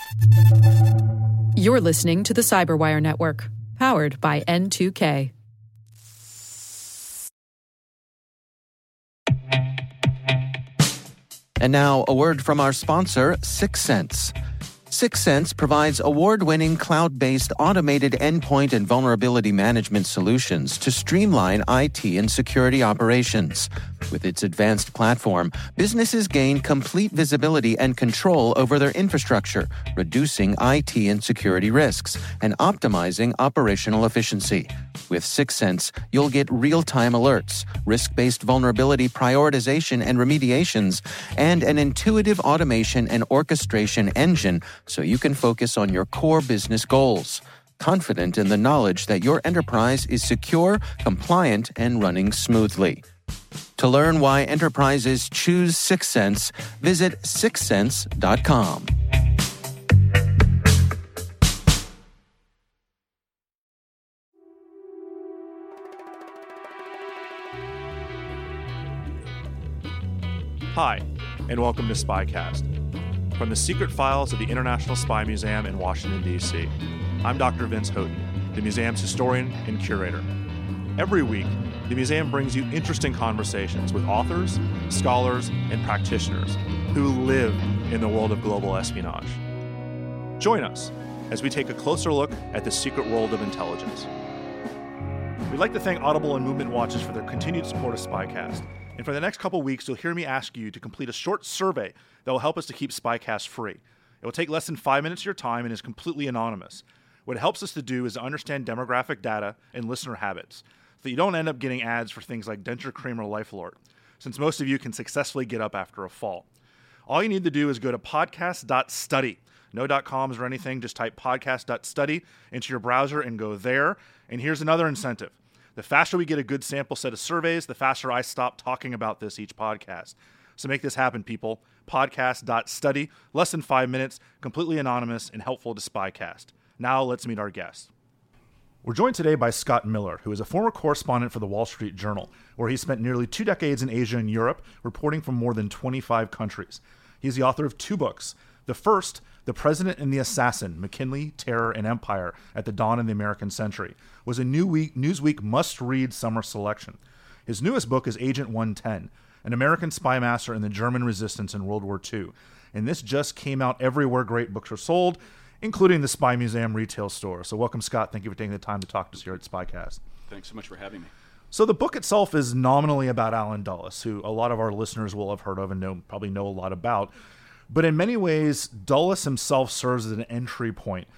You're listening to the Cyberwire Network, powered by N2K. And now, a word from our sponsor, Syxsense. Syxsense provides award-winning cloud-based automated endpoint and vulnerability management solutions to streamline IT and security operations. With its advanced platform, businesses gain complete visibility and control over their infrastructure, reducing IT and security risks and optimizing operational efficiency. With Syxsense, you'll get real-time alerts, risk-based vulnerability prioritization and remediations, and an intuitive automation and orchestration engine so you can focus on your core business goals, confident in the knowledge that your enterprise is secure, compliant, and running smoothly. To learn why enterprises choose Syxsense, visit syxsense.com. Hi, and welcome to Spycast. From the secret files of the International Spy Museum in Washington, D.C., I'm Dr. Vince Houghton, the museum's historian and curator. Every week, the museum brings you interesting conversations with authors, scholars, and practitioners who live in the world of global espionage. Join us as we take a closer look at the secret world of intelligence. We'd like to thank Audible and Movement Watches for their continued support of Spycast. And for the next couple weeks, you'll hear me ask you to complete a short survey that will help us to keep Spycast free. It will take less than 5 minutes of your time and is completely anonymous. What it helps us to do is to understand demographic data and listener habits, so that you don't end up getting ads for things like Denture Cream or LifeAlert, since most of you can successfully get up after a fall. All you need to do is go to podcast.study. No .coms or anything, just type podcast.study into your browser and go there. And here's another incentive. The faster we get a good sample set of surveys, the faster I stop talking about this each podcast. So make this happen, people. Podcast.study, less than 5 minutes, completely anonymous and helpful to Spycast. Now let's meet our guest. We're joined today by Scott Miller, who is a former correspondent for the Wall Street Journal, where he spent nearly 2 decades in Asia and Europe, reporting from more than 25 countries. He's the author of 2 books. The first, The President and the Assassin, McKinley, Terror, and Empire at the Dawn of the American Century, was a Newsweek must-read summer selection. His newest book is Agent 110, an American spy master in the German resistance in World War II. And this just came out everywhere great books are sold, including the Spy Museum retail store. So welcome, Scott. Thank you for taking the time to talk to us here at Spycast. Thanks so much for having me. So the book itself is nominally about Allen Dulles, who a lot of our listeners will have heard of and probably know a lot about. But in many ways, Dulles himself serves as an entry point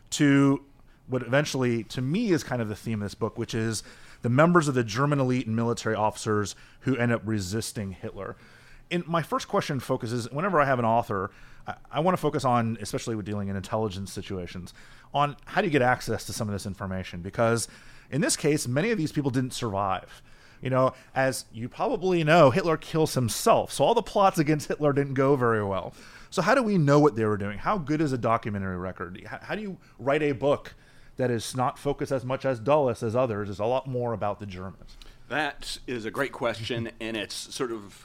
to what eventually, to me, is kind of the theme of this book, which is the members of the German elite and military officers who end up resisting Hitler. And my first question focuses, whenever I have an author, I want to focus on, especially with dealing in intelligence situations, on how do you get access to some of this information? Because in this case, many of these people didn't survive. You know, as you probably know, Hitler kills himself. So all the plots against Hitler didn't go very well. So how do we know what they were doing? How good is a documentary record? How do you write a book that is not focused as much as Dulles as others, is a lot more about the Germans? That is a great question, and it's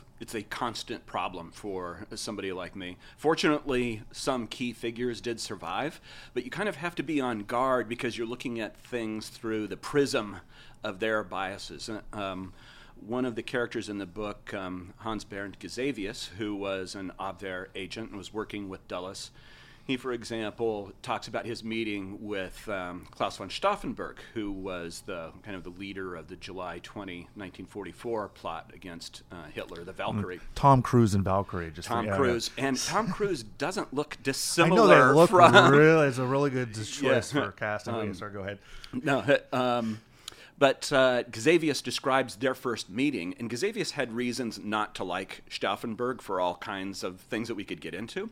a constant problem for somebody like me. Fortunately, some key figures did survive, but you kind of have to be on guard because you're looking at things through the prism of their biases. One of the characters in the book, Hans Bernd Gisevius, who was an Abwehr agent and was working with Dulles, he, for example, talks about his meeting with Klaus von Stauffenberg, who was the kind of the leader of the July 20, 1944 plot against Hitler, the Valkyrie. Tom Cruise and Valkyrie. Tom Cruise. And Tom Cruise doesn't look dissimilar. I know they look from, really, it's a really good choice for casting. Sorry, go ahead. No, but Gisevius describes their first meeting, and Gisevius had reasons not to like Stauffenberg for all kinds of things that we could get into.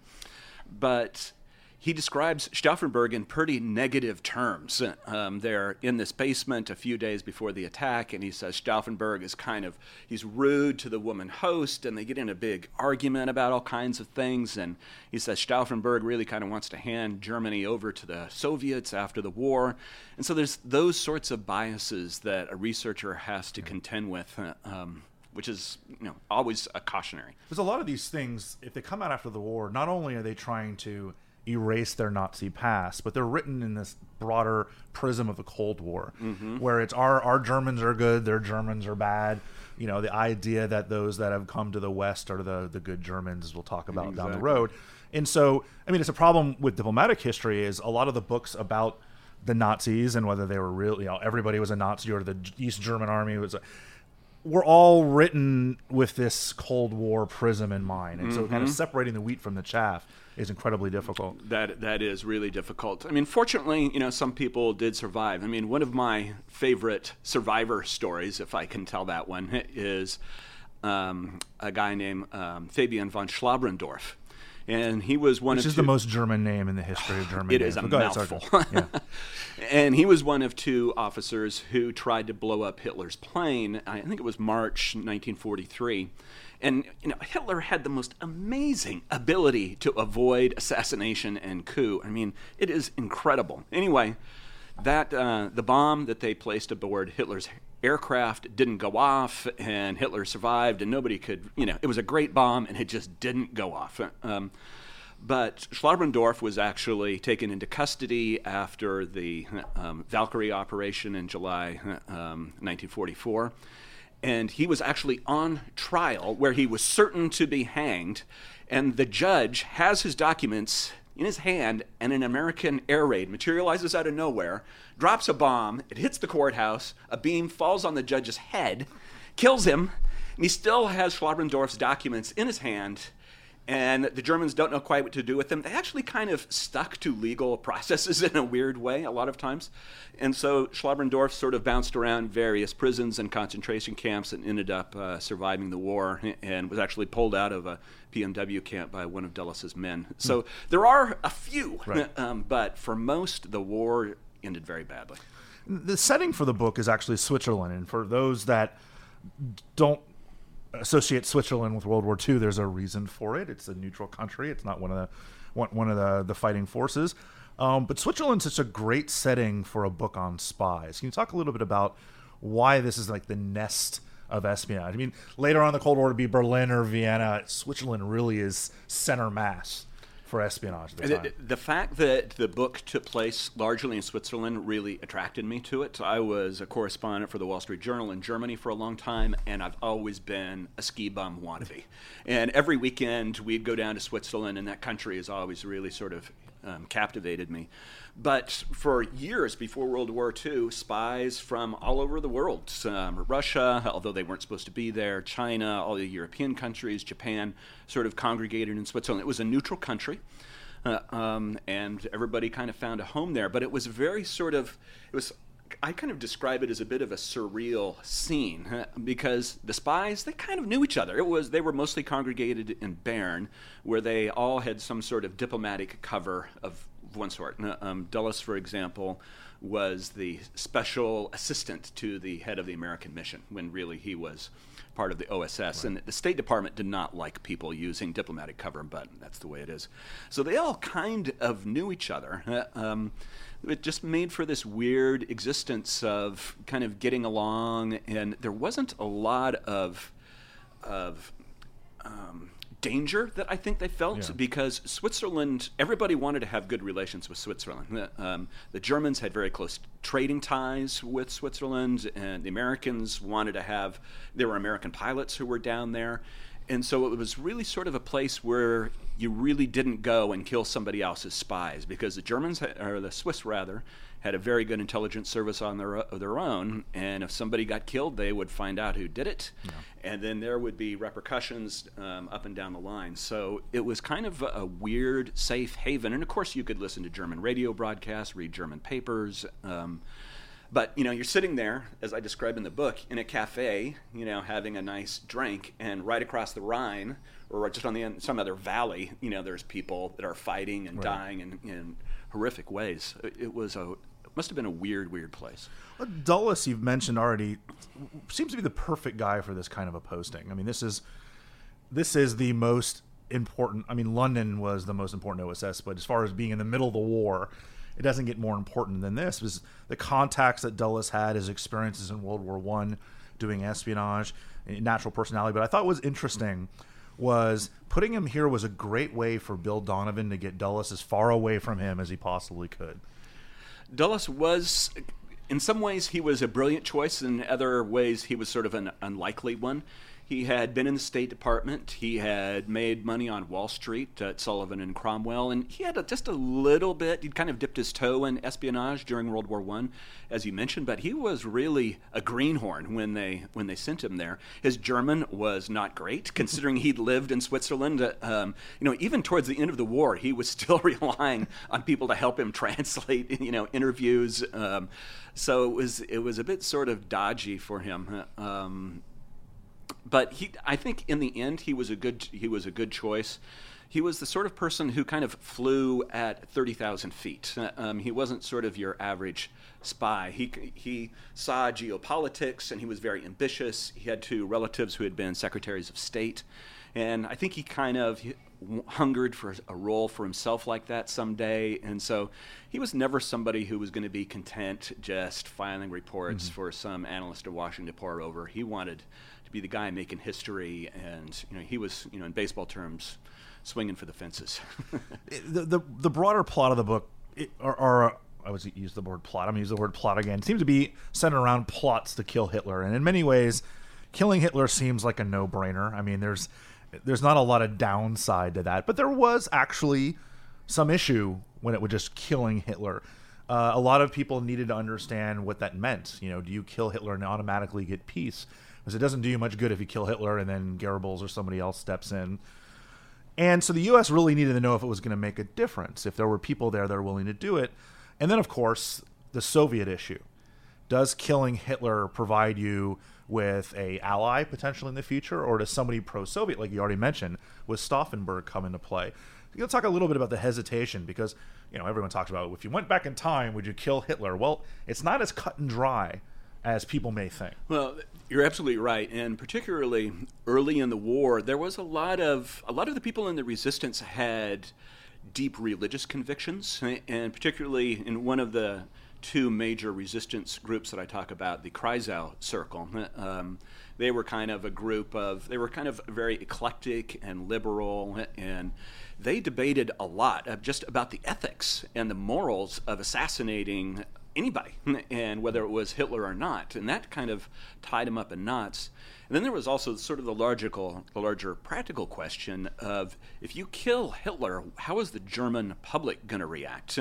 But he describes Stauffenberg in pretty negative terms. They're in this basement a few days before the attack, and he says Stauffenberg is he's rude to the woman host, and they get in a big argument about all kinds of things, and he says Stauffenberg really kind of wants to hand Germany over to the Soviets after the war. And so there's those sorts of biases that a researcher has to contend with, which is always a cautionary. There's a lot of these things, if they come out after the war, not only are they trying to erase their Nazi past, but they're written in this broader prism of the Cold War, where it's our Germans are good, their Germans are bad. You know, the idea that those that have come to the West are the good Germans, as we'll talk about down the road. And so, I mean, it's a problem with diplomatic history is a lot of the books about the Nazis and whether they were real, you know, everybody was a Nazi or the East German army was were all written with this Cold War prism in mind. And so kind of separating the wheat from the chaff is incredibly difficult. That is really difficult. I mean, fortunately, you know, some people did survive. I mean, one of my favorite survivor stories, if I can tell that one, is a guy named Fabian von Schlabrendorf. And he was one Which of is two, the most German name in the history of Germany. It is a mouthful. And he was one of two officers who tried to blow up Hitler's plane. I think it was March 1943. And you know, Hitler had the most amazing ability to avoid assassination and coup. I mean, it is incredible. Anyway, that the bomb that they placed aboard Hitler's aircraft didn't go off, and Hitler survived, and nobody could, you know, it was a great bomb, and it just didn't go off. But Schlabrendorf was actually taken into custody after the Valkyrie operation in July 1944. And he was actually on trial where he was certain to be hanged. And the judge has his documents in his hand, and an American air raid materializes out of nowhere, drops a bomb, it hits the courthouse, a beam falls on the judge's head, kills him, and he still has Schlabrendorf's documents in his hand. And the Germans don't know quite what to do with them. They actually kind of stuck to legal processes in a weird way a lot of times. And so Schlabrendorf sort of bounced around various prisons and concentration camps and ended up surviving the war and was actually pulled out of a PMW camp by one of Dulles' men. So there are a few, right. But for most, the war ended very badly. The setting for the book is actually Switzerland. And for those that don't associate Switzerland with World War II, there's a reason for it. It's a neutral country. It's not one of the fighting forces. But Switzerland's such a great setting for a book on spies. Can you talk a little bit about why this is like the nest of espionage? I mean, later on in the Cold War, to be Berlin or Vienna, Switzerland really is center mass for espionage at the time. The fact that the book took place largely in Switzerland really attracted me to it. I was a correspondent for the Wall Street Journal in Germany for a long time, and I've always been a ski bum wannabe. And every weekend we'd go down to Switzerland, and that country has always really sort of captivated me. But for years before World War II, spies from all over the world, Russia, although they weren't supposed to be there, China, all the European countries, Japan, sort of congregated in Switzerland. It was a neutral country, and everybody kind of found a home there. But it was very sort of, I kind of describe it as a bit of a surreal scene because the spies, they kind of knew each other. They were mostly congregated in Bern, where they all had some sort of diplomatic cover of one sort. Dulles, for example, was the special assistant to the head of the American mission when really he was part of the OSS. Right. And the State Department did not like people using diplomatic cover, but that's the way it is. So they all kind of knew each other. It just made for this weird existence of kind of getting along, and there wasn't a lot of danger that I think they felt because Switzerland, everybody wanted to have good relations with Switzerland. The Germans had very close trading ties with Switzerland, and the Americans wanted to have, there were American pilots who were down there. And so it was really sort of a place where you really didn't go and kill somebody else's spies because the Germans, or the Swiss rather, had a very good intelligence service on their own, and if somebody got killed, they would find out who did it, and then there would be repercussions up and down the line. So it was kind of a weird, safe haven, and of course you could listen to German radio broadcasts, read German papers, but, you know, you're sitting there, as I describe in the book, in a cafe, you know, having a nice drink, and right across the Rhine, or just on the end, some other valley, you know, there's people that are fighting and dying in horrific ways. It must have been a weird, weird place. Well, Dulles, you've mentioned already, seems to be the perfect guy for this kind of a posting. I mean, this is the most important. I mean, London was the most important OSS, but as far as being in the middle of the war, it doesn't get more important than this. It was the contacts that Dulles had, his experiences in World War I, doing espionage, natural personality. But I thought it was interesting was putting him here was a great way for Bill Donovan to get Dulles as far away from him as he possibly could. Dulles was, in some ways, he was a brilliant choice. In other ways, he was sort of an unlikely one. He had been in the State Department. He had made money on Wall Street at Sullivan and Cromwell, and he had just a little bit. He'd kind of dipped his toe in espionage during World War I, as you mentioned, but he was really a greenhorn when they sent him there. His German was not great, considering he'd lived in Switzerland. Even towards the end of the war, he was still relying on people to help him translate, interviews. So it was a bit sort of dodgy for him. But I think in the end he was a good choice. He was the sort of person who kind of flew at 30,000 feet. He wasn't sort of your average spy. He saw geopolitics, and he was very ambitious. He had two relatives who had been secretaries of state, and I think he kind of hungered for a role for himself like that someday. And so he was never somebody who was going to be content just filing reports for some analyst at Washington to pore over. He wanted to be the guy making history, and he was, in baseball terms, swinging for the fences. the broader plot of the book, I would use the word plot. I'm going to use the word plot again. It seems to be centered around plots to kill Hitler, and in many ways, killing Hitler seems like a no-brainer. I mean, there's not a lot of downside to that, but there was actually some issue when it was just killing Hitler. A lot of people needed to understand what that meant. Do you kill Hitler and automatically get peace? Because it doesn't do you much good if you kill Hitler and then Goebbels or somebody else steps in. And so the U.S. really needed to know if it was going to make a difference, if there were people there that were willing to do it. And then, of course, the Soviet issue. Does killing Hitler provide you with an ally potentially in the future, or does somebody pro-Soviet, like you already mentioned, with Stauffenberg come into play? Let's talk a little bit about the hesitation, because everyone talks about, if you went back in time, would you kill Hitler? Well, it's not as cut and dry as people may think. Well, you're absolutely right, and particularly early in the war, there was a lot of the people in the resistance had deep religious convictions, and particularly in one of the two major resistance groups that I talk about, the Kreisau Circle. They were kind of very eclectic and liberal, and they debated a lot just about the ethics and the morals of assassinating anybody, and whether it was Hitler or not, and that kind of tied him up in knots. And then there was also sort of the larger practical question of, if you kill Hitler, how is the German public going to react?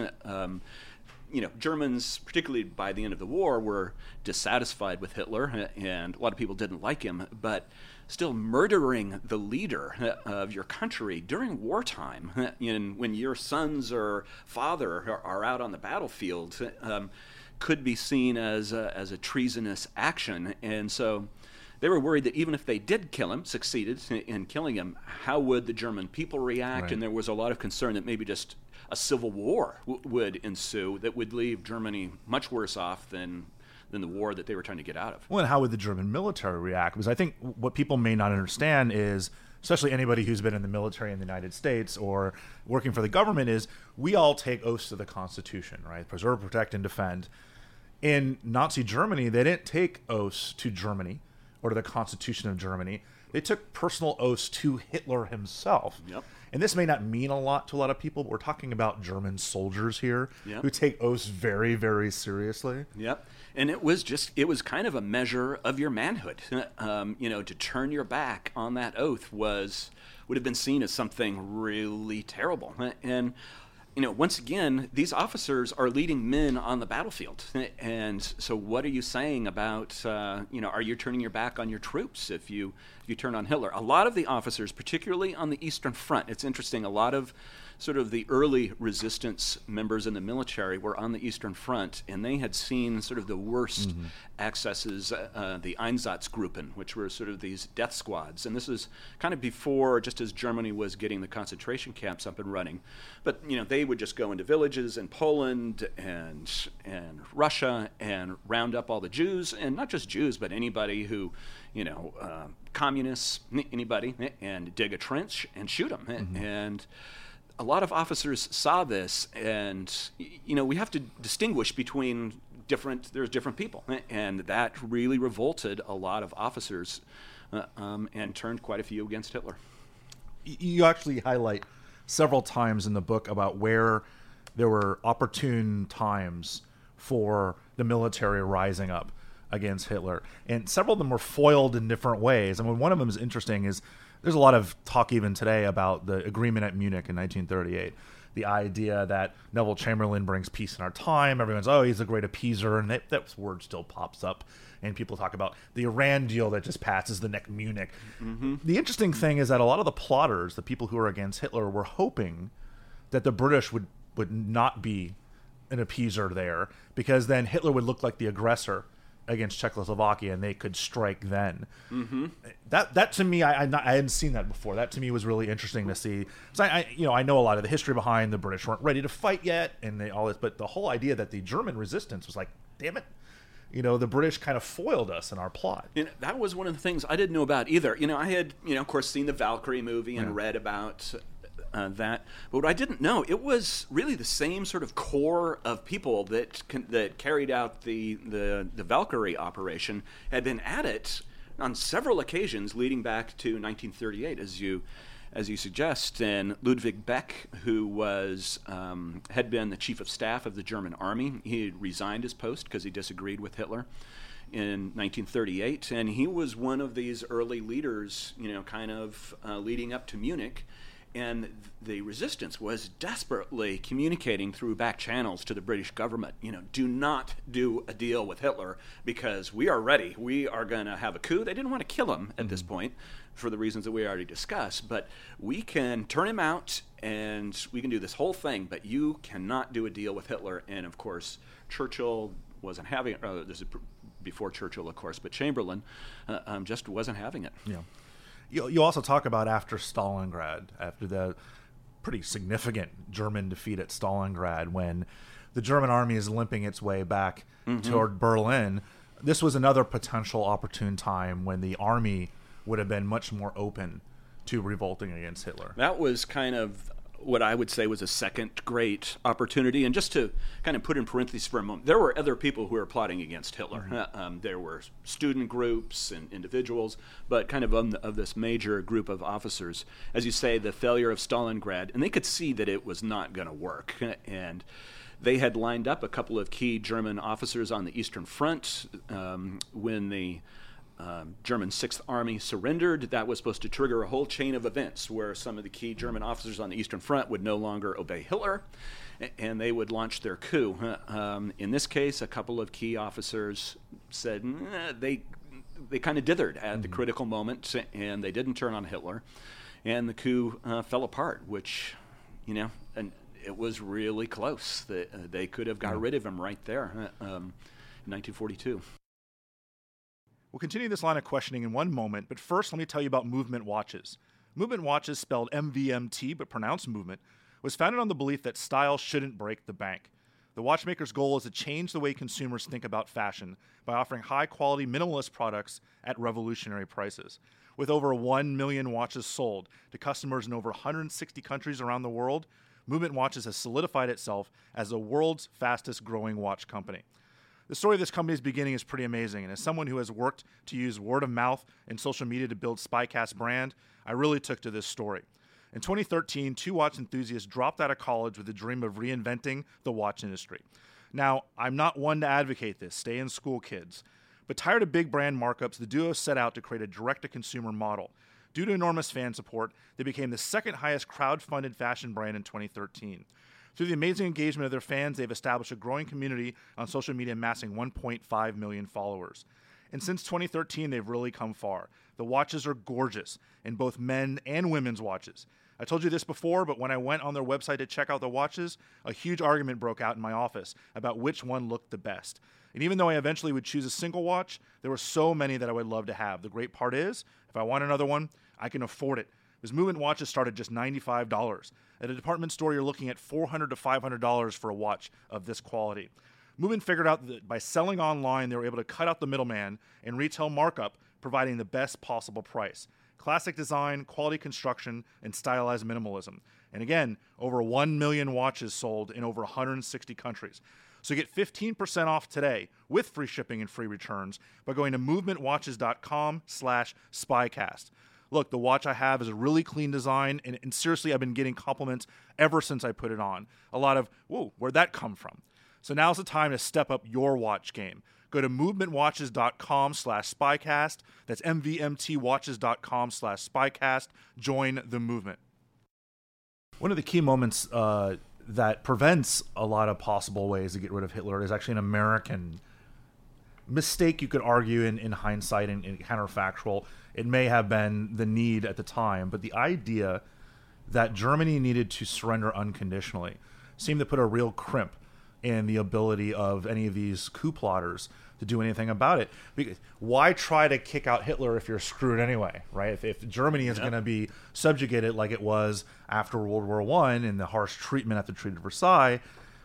Germans, particularly by the end of the war, were dissatisfied with Hitler, and a lot of people didn't like him, but still murdering the leader of your country during wartime, when your sons or father are out on the battlefield, could be seen as a treasonous action. And so they were worried that even if they did kill him, succeeded in killing him, how would the German people react? Right. And there was a lot of concern that maybe just a civil war would ensue that would leave Germany much worse off than the war that they were trying to get out of. Well, and how would the German military react? Because I think what people may not understand is, especially anybody who's been in the military in the United States or working for the government, is we all take oaths to the Constitution, right? Preserve, protect, and defend. In Nazi Germany, they didn't take oaths to Germany or to the Constitution of Germany. They took personal oaths to Hitler himself. Yep. And this may not mean a lot to a lot of people, but we're talking about German soldiers here who take oaths very, very seriously. Yep. And it was kind of a measure of your manhood. To turn your back on that oath would have been seen as something really terrible. And once again, these officers are leading men on the battlefield. And so what are you saying about, are you turning your back on your troops if you turn on Hitler? A lot of the officers, particularly on the Eastern Front, it's interesting, a lot of sort of the early resistance members in the military were on the Eastern Front, and they had seen sort of the worst excesses, the Einsatzgruppen, which were sort of these death squads. And this is kind of before, just as Germany was getting the concentration camps up and running. But, they would just go into villages in Poland and Russia and round up all the Jews, and not just Jews, but anybody who, communists, anybody, and dig a trench and shoot them. And a lot of officers saw this, and we have to distinguish between there's different people, and that really revolted a lot of officers and turned quite a few against Hitler. You actually highlight several times in the book about where there were opportune times for the military rising up against Hitler. And several of them were foiled in different ways. I mean, one of them is interesting is there's a lot of talk even today about the agreement at Munich in 1938. The idea that Neville Chamberlain brings peace in our time. Everyone's, oh, he's a great appeaser. And that word still pops up. And people talk about the Iran deal that just passes the next Munich. Mm-hmm. The interesting thing is that a lot of the plotters, the people who are against Hitler, were hoping that the British would not be an appeaser there, because then Hitler would look like the aggressor against Czechoslovakia, and they could strike then. Mm-hmm. That to me, I hadn't seen that before. That to me was really interesting to see. So I know a lot of the history behind the British weren't ready to fight yet, and all this, but the whole idea that the German resistance was like, damn it, the British kind of foiled us in our plot. That was one of the things I didn't know about either. I had, of course, seen the Valkyrie movie and read about that. But what I didn't know, it was really the same sort of core of people that carried out the Valkyrie operation had been at it on several occasions leading back to 1938, as you suggest. And Ludwig Beck, who was had been the chief of staff of the German army, he had resigned his post because he disagreed with Hitler in 1938, and he was one of these early leaders, kind of leading up to Munich. And the resistance was desperately communicating through back channels to the British government, do not do a deal with Hitler because we are ready. We are going to have a coup. They didn't want to kill him at this point for the reasons that we already discussed, but we can turn him out and we can do this whole thing, but you cannot do a deal with Hitler. And of course, Churchill wasn't having it. This is before Churchill, of course, but Chamberlain just wasn't having it. Yeah. You also talk about after Stalingrad, after the pretty significant German defeat at Stalingrad, when the German army is limping its way back toward Berlin. This was another potential opportune time when the army would have been much more open to revolting against Hitler. That was kind of what I would say was a second great opportunity. And just to kind of put in parentheses for a moment, there were other people who were plotting against Hitler. Mm-hmm. There were student groups and individuals, but kind of this major group of officers. As you say, the failure of Stalingrad, and they could see that it was not going to work. And they had lined up a couple of key German officers on the Eastern Front when the German 6th Army surrendered. That was supposed to trigger a whole chain of events where some of the key German officers on the Eastern Front would no longer obey Hitler, and they would launch their coup. In this case, a couple of key officers said they kind of dithered at the critical moment, and they didn't turn on Hitler, and the coup fell apart, which, and it was really close. They could have got rid of him right there in 1942. We'll continue this line of questioning in one moment, but first let me tell you about Movement Watches. Movement Watches, spelled MVMT but pronounced Movement, was founded on the belief that style shouldn't break the bank. The watchmaker's goal is to change the way consumers think about fashion by offering high-quality minimalist products at revolutionary prices. With over 1 million watches sold to customers in over 160 countries around the world, Movement Watches has solidified itself as the world's fastest-growing watch company. The story of this company's beginning is pretty amazing, and as someone who has worked to use word of mouth and social media to build SpyCast brand, I really took to this story. In 2013, two watch enthusiasts dropped out of college with the dream of reinventing the watch industry. Now, I'm not one to advocate this, stay in school, kids. But tired of big brand markups, the duo set out to create a direct-to-consumer model. Due to enormous fan support, they became the second highest crowd-funded fashion brand in 2013. Through the amazing engagement of their fans, they've established a growing community on social media amassing 1.5 million followers. And since 2013, they've really come far. The watches are gorgeous, in both men and women's watches. I told you this before, but when I went on their website to check out the watches, a huge argument broke out in my office about which one looked the best. And even though I eventually would choose a single watch, there were so many that I would love to have. The great part is, if I want another one, I can afford it. Because Movement watches start at just $95. At a department store, you're looking at $400 to $500 for a watch of this quality. Movement figured out that by selling online, they were able to cut out the middleman and retail markup, providing the best possible price. Classic design, quality construction, and stylized minimalism. And again, over 1 million watches sold in over 160 countries. So get 15% off today with free shipping and free returns by going to movementwatches.com/spycast. look, the watch I have is a really clean design, and seriously, I've been getting compliments ever since I put it on. A lot of, whoa, where'd that come from? So now's the time to step up your watch game. Go to movementwatches.com/spycast. That's mvmtwatches.com/spycast. Join the movement. One of the key moments that prevents a lot of possible ways to get rid of Hitler is actually an American mistake, you could argue, in hindsight and counterfactual. It may have been the need at the time, but the idea that Germany needed to surrender unconditionally seemed to put a real crimp in the ability of any of these coup plotters to do anything about it. Because why try to kick out Hitler if you're screwed anyway, right? If Germany is going to be subjugated like it was after World War I and the harsh treatment at the Treaty of Versailles,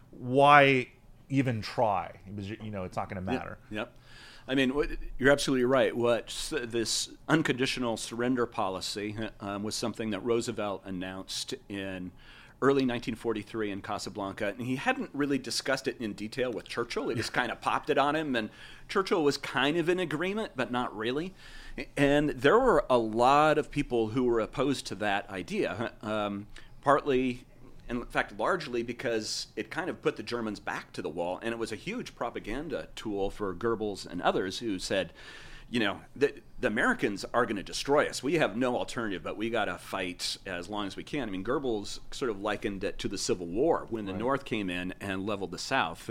why even try? Because, it's not going to matter. Yep. I mean, you're absolutely right. This unconditional surrender policy was something that Roosevelt announced in early 1943 in Casablanca, and he hadn't really discussed it in detail with Churchill. He just kind of popped it on him, and Churchill was kind of in agreement, but not really. And there were a lot of people who were opposed to that idea, partly, in fact, largely because it kind of put the Germans back to the wall, and it was a huge propaganda tool for Goebbels and others who said, the Americans are going to destroy us. We have no alternative, but we got to fight as long as we can. I mean, Goebbels sort of likened it to the Civil War when the North came in and leveled the South.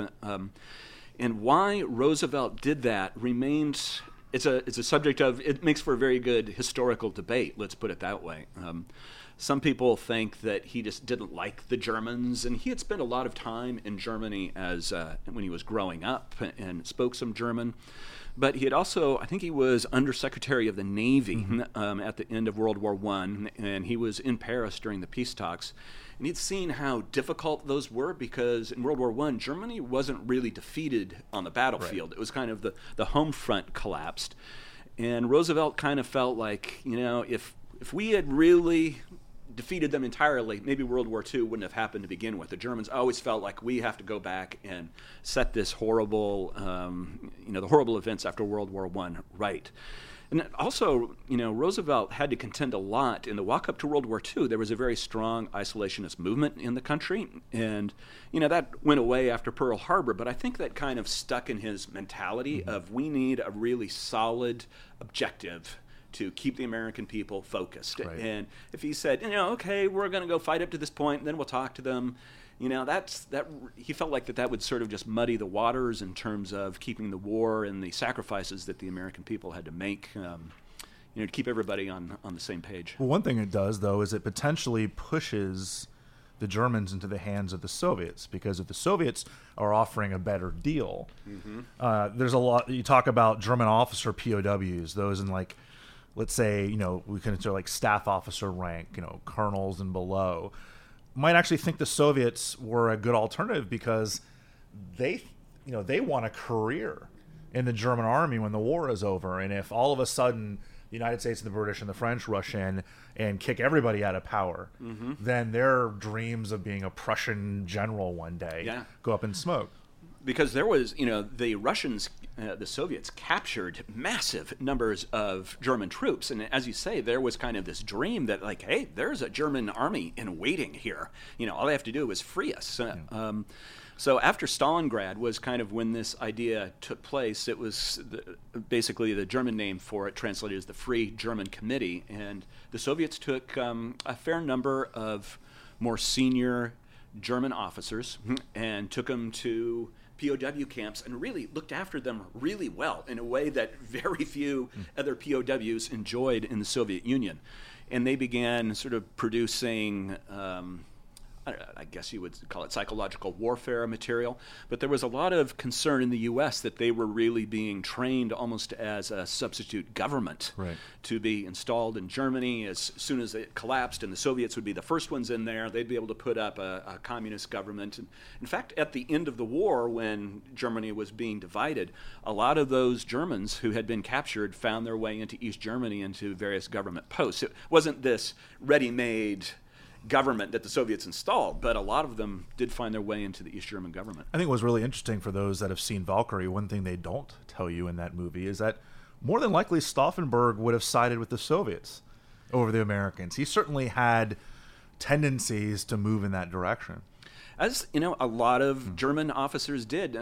And why Roosevelt did that remains, it's a subject of, it makes for a very good historical debate, let's put it that way. Some people think that he just didn't like the Germans, and he had spent a lot of time in Germany when he was growing up and spoke some German. But he had also, I think he was Undersecretary of the Navy at the end of World War I, and he was in Paris during the peace talks. And he'd seen how difficult those were because in World War I, Germany wasn't really defeated on the battlefield. Right. It was kind of the home front collapsed. And Roosevelt kind of felt like, if we had really defeated them entirely, maybe World War II wouldn't have happened to begin with. The Germans always felt like we have to go back and set this horrible, the horrible events after World War I right. And also, Roosevelt had to contend a lot in the walk-up to World War II. There was a very strong isolationist movement in the country, and, that went away after Pearl Harbor, but I think that kind of stuck in his mentality of we need a really solid objective to keep the American people focused. Right. And if he said, okay, we're going to go fight up to this point, and then we'll talk to them, he felt like that would sort of just muddy the waters in terms of keeping the war and the sacrifices that the American people had to make, to keep everybody on the same page. Well, one thing it does, though, is it potentially pushes the Germans into the hands of the Soviets, because if the Soviets are offering a better deal, there's a lot, you talk about German officer POWs, those in let's say, we consider staff officer rank, colonels and below, might actually think the Soviets were a good alternative because they want a career in the German army when the war is over. And if all of a sudden the United States and the British and the French rush in and kick everybody out of power, then their dreams of being a Prussian general one day go up in smoke. Because there was, the Russians, the Soviets captured massive numbers of German troops. And as you say, there was kind of this dream that hey, there's a German army in waiting here. All they have to do is free us. So after Stalingrad was kind of when this idea took place. It was basically the German name for it translated as the Free German Committee. And the Soviets took a fair number of more senior German officers and took them to POW camps and really looked after them really well in a way that very few other POWs enjoyed in the Soviet Union. And they began sort of producing I guess you would call it psychological warfare material, but there was a lot of concern in the U.S. that they were really being trained almost as a substitute government to be installed in Germany as soon as it collapsed, and the Soviets would be the first ones in there. They'd be able to put up a communist government. And in fact, at the end of the war, when Germany was being divided, a lot of those Germans who had been captured found their way into East Germany into various government posts. It wasn't this ready-made government that the Soviets installed, but a lot of them did find their way into the East German government. I think what was really interesting for those that have seen Valkyrie, one thing they don't tell you in that movie is that more than likely Stauffenberg would have sided with the Soviets over the Americans. He certainly had tendencies to move in that direction. As you know, a lot of German officers did.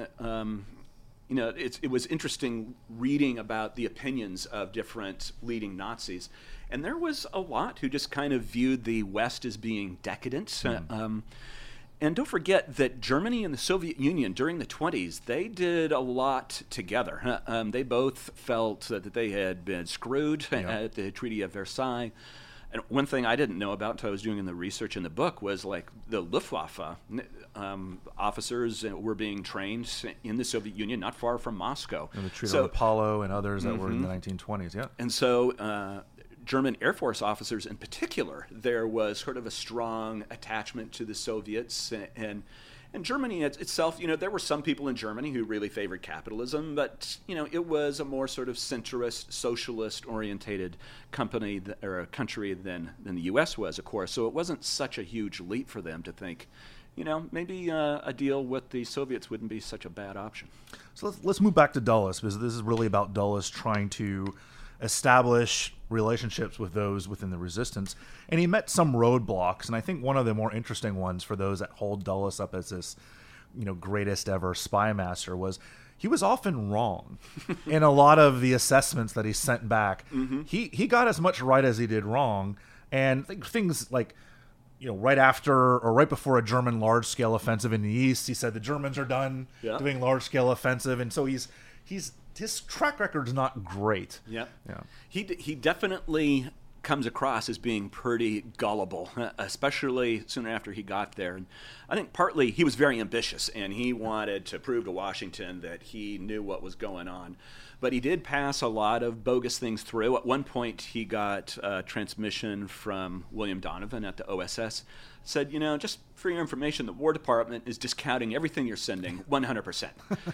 It was interesting reading about the opinions of different leading Nazis, and there was a lot who just kind of viewed the West as being decadent. And don't forget that Germany and the Soviet Union during the 1920s, they did a lot together. They both felt that they had been screwed at the Treaty of Versailles. And one thing I didn't know about until I was doing the research in the book was like the Luftwaffe officers were being trained in the Soviet Union, not far from Moscow. And the Treaty of Apollo and others that were in the 1920s, yeah. And so German Air Force officers in particular, there was sort of a strong attachment to the Soviets. And Germany itself, there were some people in Germany who really favored capitalism, but, it was a more sort of centrist, socialist-orientated country than the U.S. was, of course. So it wasn't such a huge leap for them to think, maybe a deal with the Soviets wouldn't be such a bad option. So let's move back to Dulles, because this is really about Dulles trying to establish relationships with those within the resistance. And he met some roadblocks, and I think one of the more interesting ones for those that hold Dulles up as this, greatest ever spy master was he was often wrong in a lot of the assessments that he sent back. He got as much right as he did wrong, and things like, right after or right before a German large-scale offensive in the East, he said the Germans are done doing large-scale offensive, and so his track record's not great. Yeah. He definitely comes across as being pretty gullible, especially soon after he got there. And I think partly he was very ambitious, and he wanted to prove to Washington that he knew what was going on. But he did pass a lot of bogus things through. At one point, he got a transmission from William Donovan at the OSS. Said, just for your information, the War Department is discounting everything you're sending 100%.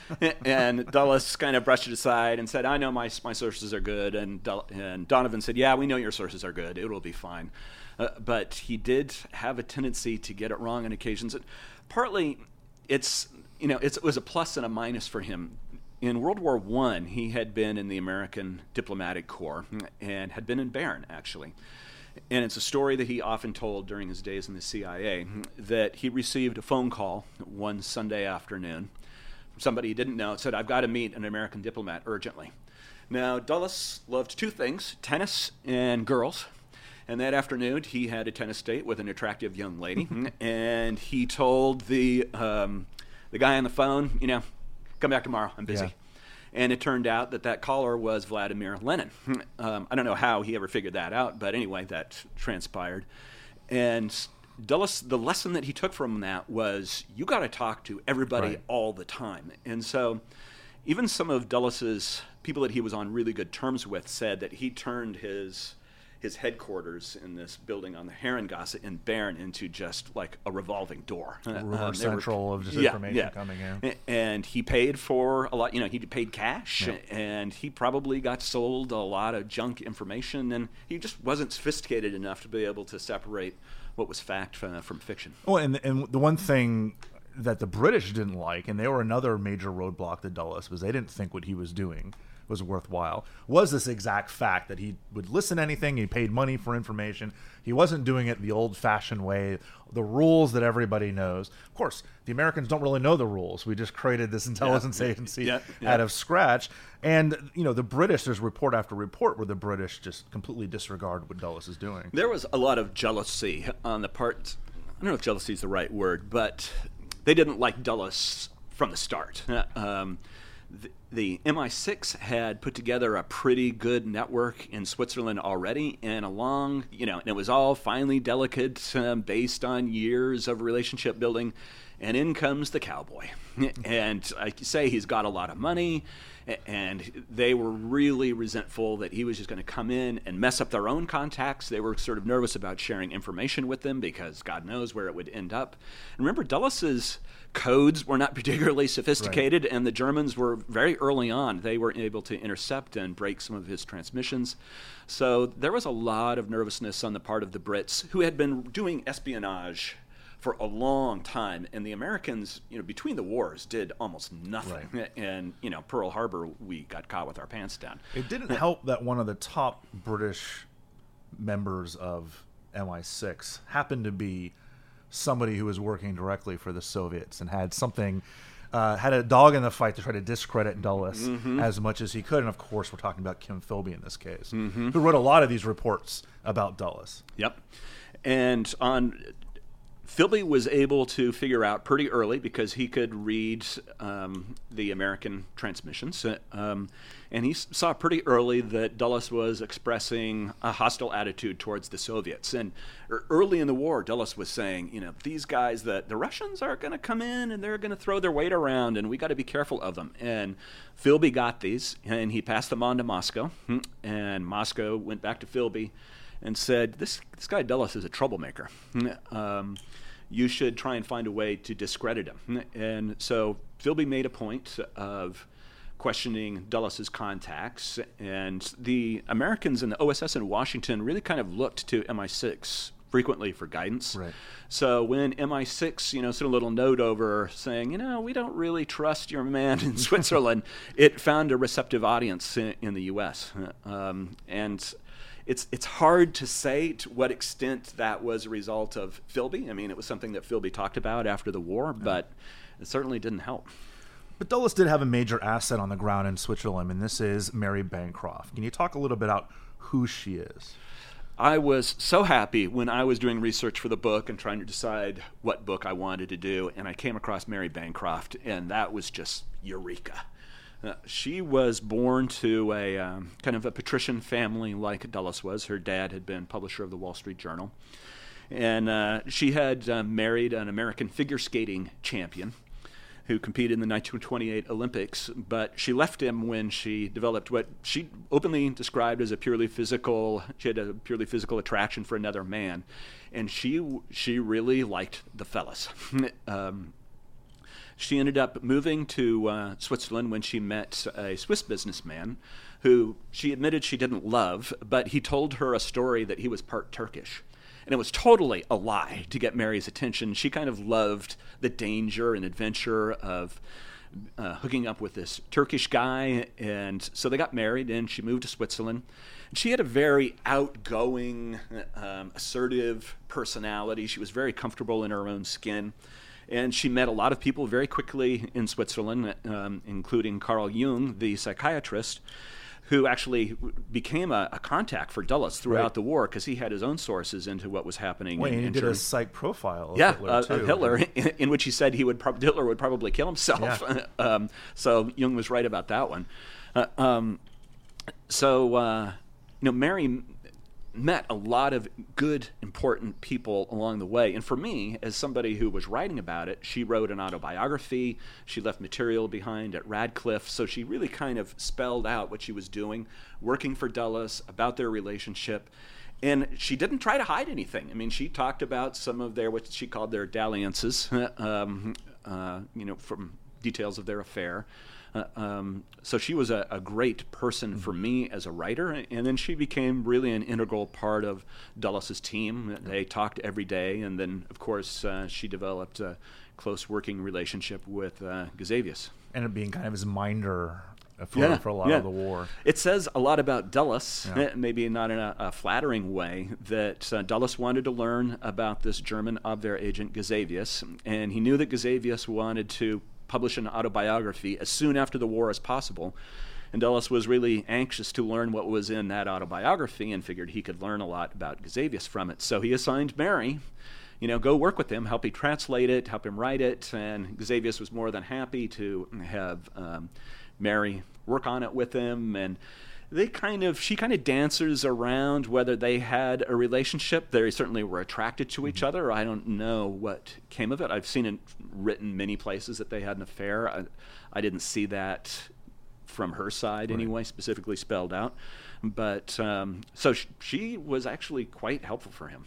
And Dulles kind of brushed it aside and said, I know my sources are good. And Donovan said, yeah, we know your sources are good. It will be fine. But he did have a tendency to get it wrong on occasions. Partly, it was a plus and a minus for him. In World War I, he had been in the American Diplomatic Corps and had been in Bern, actually. And it's a story that he often told during his days in the CIA, that he received a phone call one Sunday afternoon from somebody he didn't know. It said, I've got to meet an American diplomat urgently. Now, Dulles loved two things, tennis and girls. And that afternoon, he had a tennis date with an attractive young lady. And he told the guy on the phone, come back tomorrow, I'm busy. Yeah. And it turned out that caller was Vladimir Lenin. I don't know how he ever figured that out, but anyway, that transpired. And Dulles, the lesson that he took from that was, you got to talk to everybody all the time. And so even some of Dulles's people that he was on really good terms with said that he turned his headquarters in this building on the Herrengasse in Bern into just like a revolving door. Central of just information coming in. And he paid for a lot, he paid cash, and he probably got sold a lot of junk information, and he just wasn't sophisticated enough to be able to separate what was fact from fiction. Oh, and the one thing that the British didn't like, and they were another major roadblock to Dulles, was they didn't think what he was doing was worthwhile, was this exact fact that he would listen to anything, he paid money for information, he wasn't doing it the old-fashioned way, the rules that everybody knows. Of course, the Americans don't really know the rules. We just created this intelligence agency out of scratch. And, the British, there's report after report where the British just completely disregard what Dulles is doing. There was a lot of jealousy on the part, I don't know if jealousy is the right word, but they didn't like Dulles from the start. The MI6 had put together a pretty good network in Switzerland already, and and it was all finely delicate, based on years of relationship building, and in comes the cowboy. And I say he's got a lot of money, and they were really resentful that he was just going to come in and mess up their own contacts. They were sort of nervous about sharing information with them because God knows where it would end up. And remember, Dulles's codes were not particularly sophisticated, and the Germans were very early on. They were able to intercept and break some of his transmissions. So there was a lot of nervousness on the part of the Brits, who had been doing espionage for a long time, and the Americans, between the wars, did almost nothing. Right. And Pearl Harbor, we got caught with our pants down. It didn't help that one of the top British members of MI6 happened to be somebody who was working directly for the Soviets and had something, had a dog in the fight to try to discredit Dulles as much as he could. And of course, we're talking about Kim Philby in this case, who wrote a lot of these reports about Dulles. Yep. And Philby was able to figure out pretty early, because he could read the American transmissions, and he saw pretty early that Dulles was expressing a hostile attitude towards the Soviets. And early in the war, Dulles was saying, these guys, the Russians are going to come in and they're going to throw their weight around, and we got to be careful of them. And Philby got these, and he passed them on to Moscow, and Moscow went back to Philby and said, this guy Dulles is a troublemaker. You should try and find a way to discredit him. And so Philby made a point of questioning Dulles' contacts, and the Americans and the OSS in Washington really kind of looked to MI6 frequently for guidance. Right. So when MI6, sent a little note over saying, we don't really trust your man in Switzerland, it found a receptive audience in the U.S. And it's hard to say to what extent that was a result of Philby. I mean, it was something that Philby talked about after the war, but it certainly didn't help. But Dulles did have a major asset on the ground in Switzerland, and this is Mary Bancroft. Can you talk a little bit about who she is? I was so happy when I was doing research for the book and trying to decide what book I wanted to do, and I came across Mary Bancroft, and that was just eureka. She was born to a kind of a patrician family like Dulles was. Her dad had been publisher of the Wall Street Journal. And she had married an American figure skating champion who competed in the 1928 Olympics, but she left him when she developed what she openly described as she had a purely physical attraction for another man. And she really liked the fellas. She ended up moving to Switzerland when she met a Swiss businessman who she admitted she didn't love, but he told her a story that he was part Turkish. And it was totally a lie to get Mary's attention. She kind of loved the danger and adventure of hooking up with this Turkish guy. And so they got married, and she moved to Switzerland. And she had a very outgoing, assertive personality. She was very comfortable in her own skin. And she met a lot of people very quickly in Switzerland, including Carl Jung, the psychiatrist, who actually became a contact for Dulles throughout the war, because he had his own sources into what was happening. He did Germany. a psych profile of Hitler, too. of Hitler, in which he said Hitler would probably kill himself. Yeah. So Jung was right about that one. Mary met a lot of good, important people along the way. And for me, as somebody who was writing about it, she wrote an autobiography. She left material behind at Radcliffe. So she really kind of spelled out what she was doing, working for Dulles, about their relationship. And she didn't try to hide anything. I mean, she talked about some of what she called their dalliances, from details of their affair. So she was a great person for me as a writer, and then she became really an integral part of Dulles' team. They talked every day, and then, of course, she developed a close working relationship with Gusevius. Ended up being kind of his minder for a lot of the war. It says a lot about Dulles, maybe not in a flattering way, that Dulles wanted to learn about this German Abwehr agent Gusevius, and he knew that Gusevius wanted to publish an autobiography as soon after the war as possible. And Dulles was really anxious to learn what was in that autobiography and figured he could learn a lot about Gusevius from it. So he assigned Mary, go work with him, help him translate it, help him write it. And Gusevius was more than happy to have Mary work on it with him. And she kind of dances around whether they had a relationship. They certainly were attracted to each other. I don't know what came of it. I've seen it written many places that they had an affair. I didn't see that from her side anyway, specifically spelled out. But so she was actually quite helpful for him.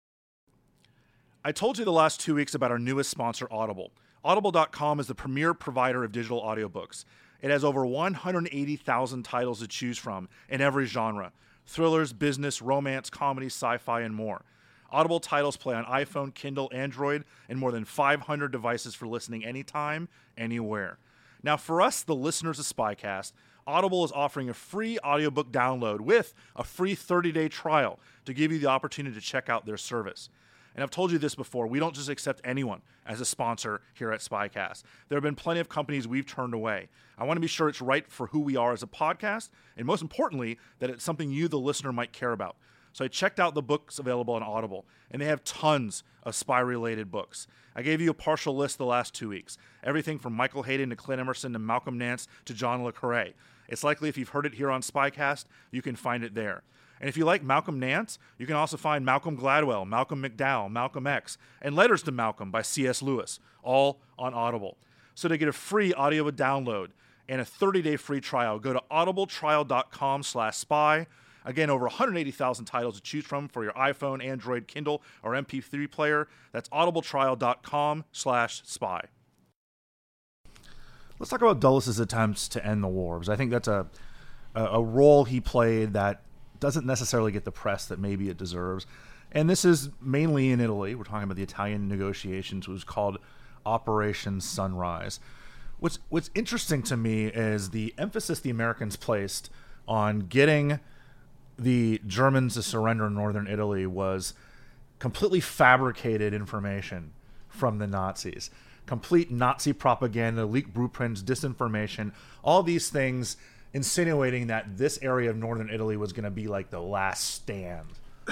I told you the last 2 weeks about our newest sponsor, Audible. Audible.com is the premier provider of digital audiobooks. It has over 180,000 titles to choose from in every genre: thrillers, business, romance, comedy, sci-fi, and more. Audible titles play on iPhone, Kindle, Android, and more than 500 devices for listening anytime, anywhere. Now, for us, the listeners of Spycast, Audible is offering a free audiobook download with a free 30-day trial to give you the opportunity to check out their service. And I've told you this before, we don't just accept anyone as a sponsor here at Spycast. There have been plenty of companies we've turned away. I want to be sure it's right for who we are as a podcast, and most importantly, that it's something you, the listener, might care about. So I checked out the books available on Audible, and they have tons of spy-related books. I gave you a partial list the last 2 weeks. Everything from Michael Hayden to Clint Emerson to Malcolm Nance to John le Carré. It's likely if you've heard it here on Spycast, you can find it there. And if you like Malcolm Nance, you can also find Malcolm Gladwell, Malcolm McDowell, Malcolm X, and Letters to Malcolm by C.S. Lewis, all on Audible. So to get a free audio download and a 30-day free trial, go to audibletrial.com/spy. Again, over 180,000 titles to choose from for your iPhone, Android, Kindle, or MP3 player. That's audibletrial.com/spy. Let's talk about Dulles' attempts to end the war, because I think that's a role he played that doesn't necessarily get the press that maybe it deserves. And this is mainly in Italy. We're talking about the Italian negotiations, which was called Operation Sunrise. What's interesting to me is the emphasis the Americans placed on getting the Germans to surrender in northern Italy was completely fabricated information from the Nazis. Complete Nazi propaganda, leaked blueprints, disinformation, all these things insinuating that this area of northern Italy was going to be like the last stand.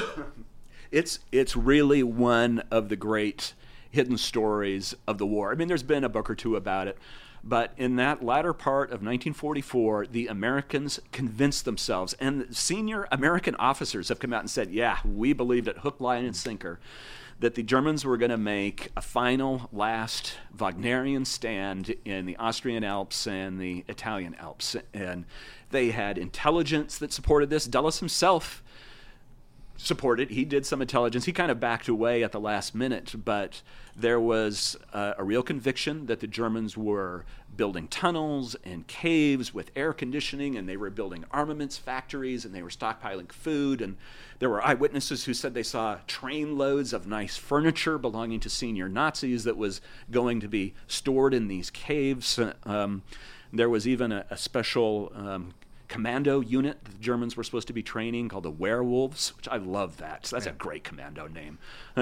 It's really one of the great hidden stories of the war. I mean, there's been a book or two about it, but in that latter part of 1944, the Americans convinced themselves, and senior American officers have come out and said, yeah, we believed it hook, line, and sinker, that the Germans were going to make a final, last Wagnerian stand in the Austrian Alps and the Italian Alps. And they had intelligence that supported this. Dulles himself supported. He did some intelligence. He kind of backed away at the last minute, but there was a real conviction that the Germans were building tunnels and caves with air conditioning, and they were building armaments factories, and they were stockpiling food, and there were eyewitnesses who said they saw train loads of nice furniture belonging to senior Nazis that was going to be stored in these caves. There was even a special commando unit the Germans were supposed to be training called the Werewolves, which I love that. So that's a great commando name.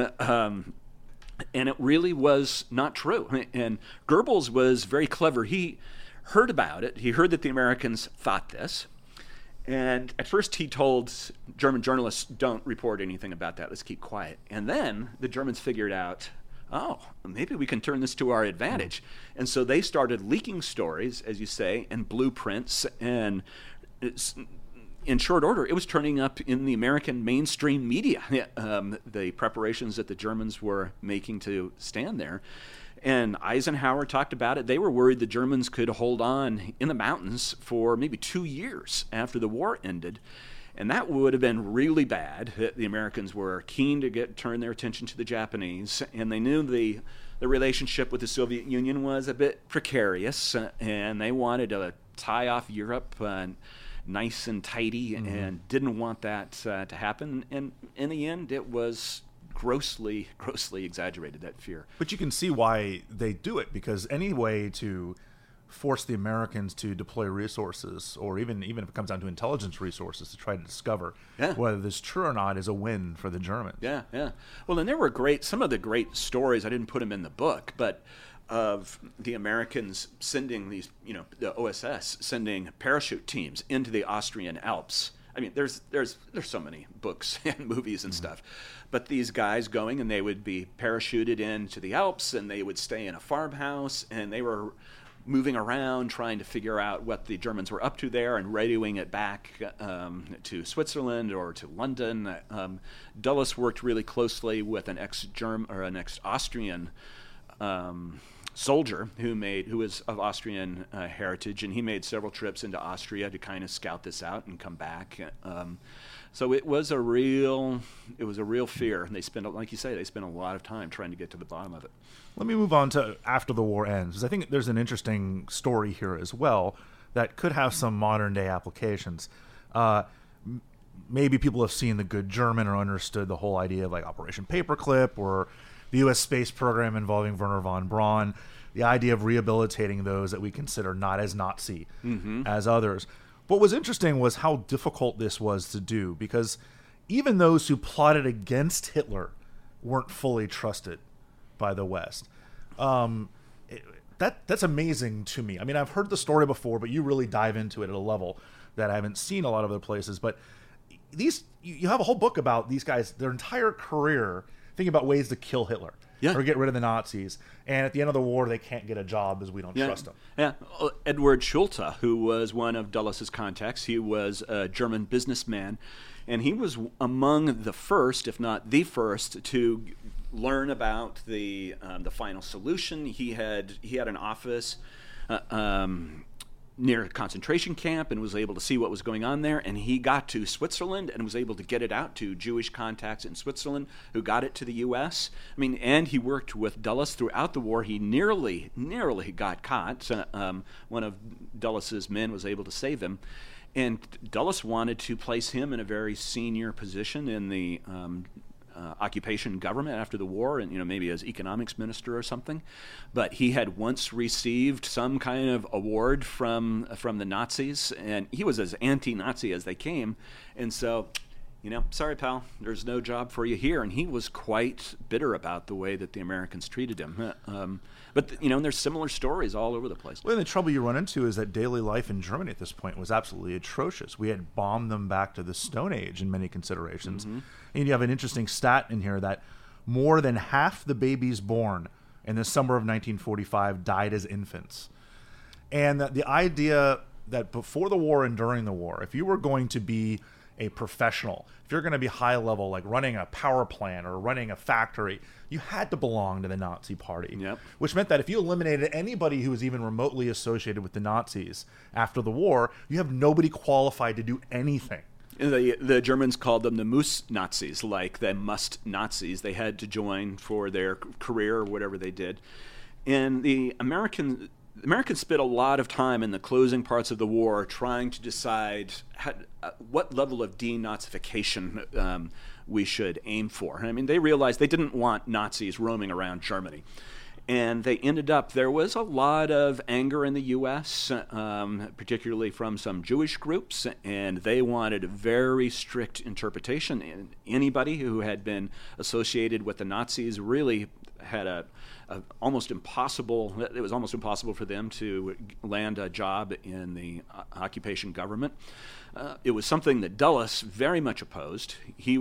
And it really was not true. And Goebbels was very clever. He heard about it. He heard that the Americans thought this. And at first he told German journalists, don't report anything about that. Let's keep quiet. And then the Germans figured out, oh, maybe we can turn this to our advantage. And so they started leaking stories, as you say, and blueprints, and in short order, it was turning up in the American mainstream media, the preparations that the Germans were making to stand there. And Eisenhower talked about it. They were worried the Germans could hold on in the mountains for maybe 2 years after the war ended. And that would have been really bad. The Americans were keen to turn their attention to the Japanese, and they knew the relationship with the Soviet Union was a bit precarious, and they wanted to tie off Europe nice and tidy, and didn't want that to happen. And in the end, it was grossly exaggerated, that fear. But you can see why they do it, because any way to force the Americans to deploy resources, or even if it comes down to intelligence resources, to try to discover whether this is true or not, is a win for the Germans. Yeah. Well, and there were some of the great stories, I didn't put them in the book, but of the Americans sending these, the OSS sending parachute teams into the Austrian Alps. I mean, there's so many books and movies and stuff, but these guys going, and they would be parachuted into the Alps, and they would stay in a farmhouse, and they were moving around trying to figure out what the Germans were up to there and radioing it back to Switzerland or to London. Dulles worked really closely with an ex-Austrian soldier who was of Austrian heritage, and he made several trips into Austria to kind of scout this out and come back. So it was a real fear. And they spent, like you say, a lot of time trying to get to the bottom of it. Let me move on to after the war ends, because I think there's an interesting story here as well that could have some modern day applications. Maybe people have seen The Good German or understood the whole idea of like Operation Paperclip or the U.S. space program involving Wernher von Braun. the idea of rehabilitating those that we consider not as Nazi as others. What was interesting was how difficult this was to do, because even those who plotted against Hitler weren't fully trusted by the West. That's amazing to me. I mean, I've heard the story before, but you really dive into it at a level that I haven't seen a lot of other places. But you have a whole book about these guys, their entire career, thinking about ways to kill Hitler or get rid of the Nazis. And at the end of the war, they can't get a job because we don't trust them. Yeah. Edward Schulte, who was one of Dulles' contacts, he was a German businessman, and he was among the first, if not the first, to learn about the final solution. He had an office near a concentration camp and was able to see what was going on there, and he got to Switzerland and was able to get it out to Jewish contacts in Switzerland who got it to the U.S. I mean, and he worked with Dulles throughout the war. He nearly got caught. One of Dulles' men was able to save him, and Dulles wanted to place him in a very senior position in the occupation government after the war, and maybe as economics minister or something. But he had once received some kind of award from the Nazis, and he was as anti-Nazi as they came. And so, sorry, pal, there's no job for you here. And he was quite bitter about the way that the Americans treated him. But there's similar stories all over the place. Well, the trouble you run into is that daily life in Germany at this point was absolutely atrocious. We had bombed them back to the Stone Age in many considerations. And you have an interesting stat in here that more than half the babies born in the summer of 1945 died as infants. And the idea that before the war and during the war, if you were going to be a professional, if you're going to be high level, like running a power plant or running a factory, you had to belong to the Nazi Party. Which meant that if you eliminated anybody who was even remotely associated with the Nazis after the war, you have nobody qualified to do anything. The Germans called them the Muss Nazis, like the must Nazis. They had to join for their career or whatever they did. And the Americans spent a lot of time in the closing parts of the war trying to decide what level of denazification we should aim for. I mean, they realized they didn't want Nazis roaming around Germany. And they ended up, there was a lot of anger in the U.S., particularly from some Jewish groups, and they wanted a very strict interpretation. And anybody who had been associated with the Nazis really had it was almost impossible for them to land a job in the occupation government. It was something that Dulles very much opposed.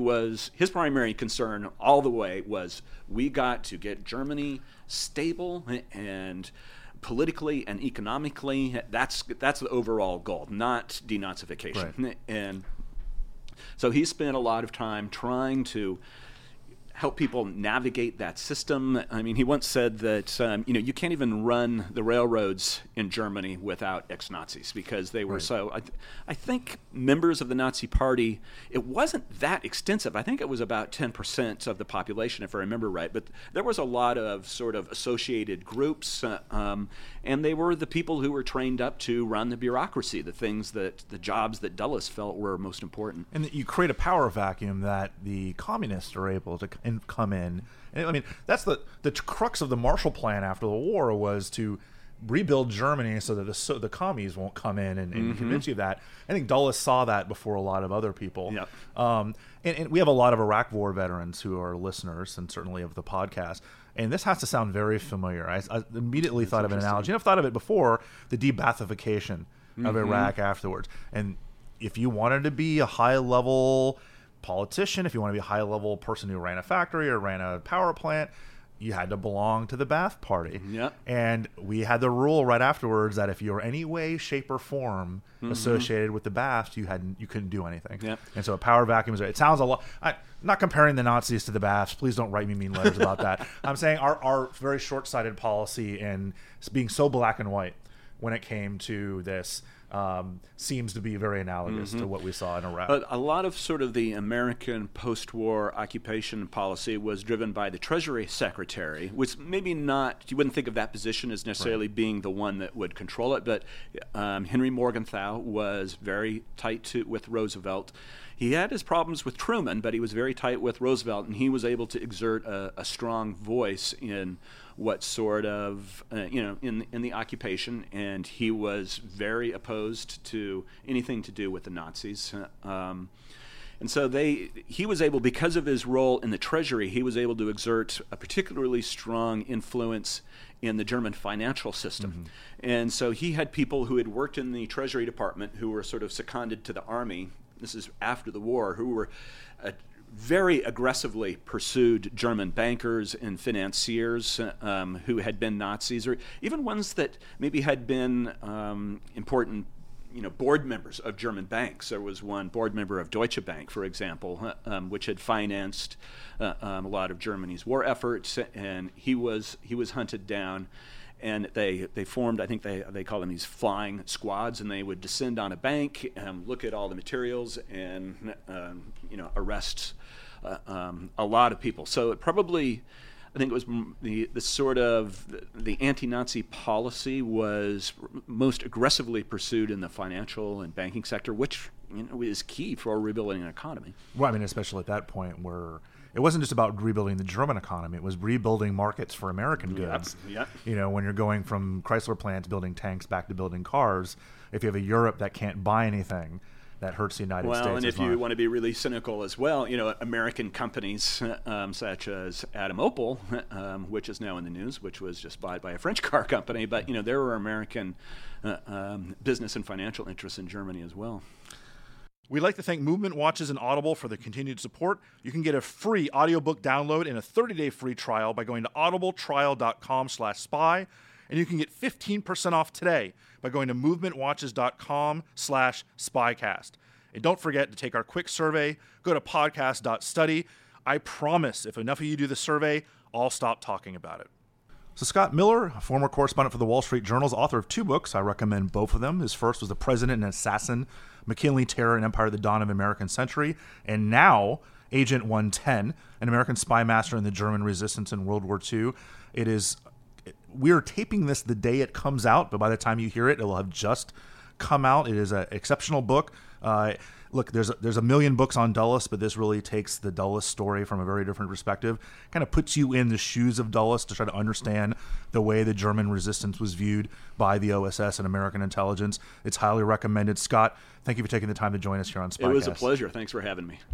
His primary concern all the way was, we got to get Germany stable and politically and economically. That's the overall goal, not denazification. Right. And so he spent a lot of time trying to help people navigate that system. I mean, he once said that you can't even run the railroads in Germany without ex-Nazis, because they were so. I think members of the Nazi Party, it wasn't that extensive. I think it was about 10% of the population, if I remember right. But there was a lot of sort of associated groups, and they were the people who were trained up to run the bureaucracy, the jobs that Dulles felt were most important. And you create a power vacuum that the communists are able to come in. And I mean, that's the crux of the Marshall Plan after the war, was to rebuild Germany so that the commies won't come in and convince you of that. I think Dulles saw that before a lot of other people. Yep. And we have a lot of Iraq War veterans who are listeners, and certainly of the podcast. And this has to sound very familiar. I immediately thought of an analogy. I've thought of it before, the de-Baathification of Iraq afterwards. And if you wanted to be a high-level politician, if you want to be a high-level person who ran a factory or ran a power plant, you had to belong to the Ba'ath Party. Yep. And we had the rule right afterwards that if you were any way, shape, or form associated with the Ba'ath, you couldn't do anything. Yep. And so a power vacuum is, it sounds a lot. I'm not comparing the Nazis to the Ba'aths. Please don't write me mean letters about that. I'm saying our very short-sighted policy and being so black and white when it came to this seems to be very analogous to what we saw in Iraq. But a lot of sort of the American post-war occupation policy was driven by the Treasury Secretary, which maybe not, you wouldn't think of that position as necessarily being the one that would control it, but Henry Morgenthau was very tight with Roosevelt. He had his problems with Truman, but he was very tight with Roosevelt, and he was able to exert a strong voice in what sort of, in the occupation, and he was very opposed to anything to do with the Nazis. And so he was able, because of his role in the Treasury, he was able to exert a particularly strong influence in the German financial system. Mm-hmm. And so he had people who had worked in the Treasury Department who were sort of seconded to the army. This is after the war, who were very aggressively pursued German bankers and financiers who had been Nazis, or even ones that maybe had been important board members of German banks. There was one board member of Deutsche Bank, for example, which had financed a lot of Germany's war efforts, and he was hunted down. And they formed, I think they call them these flying squads, and they would descend on a bank and look at all the materials and arrest a lot of people. So it probably, I think it was the sort of the anti-Nazi policy was most aggressively pursued in the financial and banking sector, which is key for rebuilding an economy. Well, I mean, especially at that point where it wasn't just about rebuilding the German economy; it was rebuilding markets for American goods. Yep. When you're going from Chrysler plants building tanks back to building cars, if you have a Europe that can't buy anything, that hurts the United States. Well, and if you want to be really cynical as well, American companies such as Adam Opel, which is now in the news, which was just bought by a French car company, but there were American business and financial interests in Germany as well. We'd like to thank Movement Watches and Audible for their continued support. You can get a free audiobook download and a 30-day free trial by going to audibletrial.com/spy, and you can get 15% off today by going to movementwatches.com/spycast. And don't forget to take our quick survey. Go to podcast.study. I promise if enough of you do the survey, I'll stop talking about it. So Scott Miller, a former correspondent for the Wall Street Journal, is author of 2 books. I recommend both of them. His first was The President and Assassin, McKinley, Terror, and Empire at the Dawn of the American Century. And now, Agent 110, an American spy master in the German resistance in World War II. We're taping this the day it comes out, but by the time you hear it, it'll have just come out. It is an exceptional book. Look, there's a million books on Dulles, but this really takes the Dulles story from a very different perspective. Kind of puts you in the shoes of Dulles to try to understand the way the German resistance was viewed by the OSS and American intelligence. It's highly recommended. Scott, thank you for taking the time to join us here on Spycast. It was a pleasure. Thanks for having me.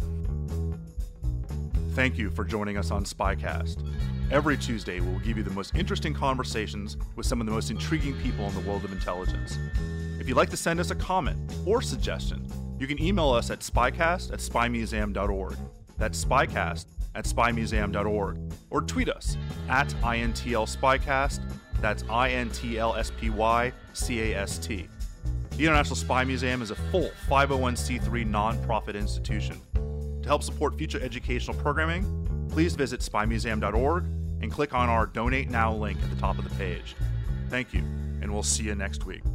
Thank you for joining us on Spycast. Every Tuesday, we'll give you the most interesting conversations with some of the most intriguing people in the world of intelligence. If you'd like to send us a comment or suggestion, you can email us at spycast@spymuseum.org. That's spycast@spymuseum.org. Or tweet us at INTLSpycast. That's INTLSPYCAST. The International Spy Museum is a full 501c3 nonprofit institution. To help support future educational programming, please visit spymuseum.org and click on our Donate Now link at the top of the page. Thank you, and we'll see you next week.